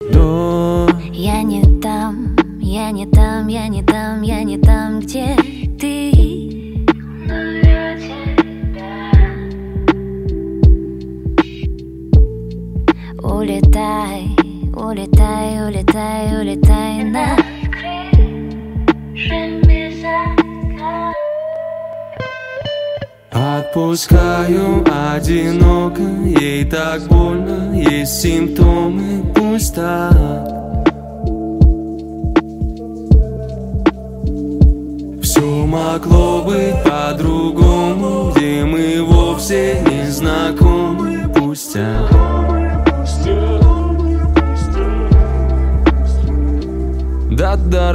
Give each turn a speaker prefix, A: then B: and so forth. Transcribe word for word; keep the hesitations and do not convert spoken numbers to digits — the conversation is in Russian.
A: до.
B: Я не там, я не там, я не там, я не там, где ты. Но я тебя. Улетай, улетай, улетай, улетай на крыше без окна.
A: Отпускаю одиноко, ей так больно, есть симптомы, пусть так. Все могло быть по-другому, где мы вовсе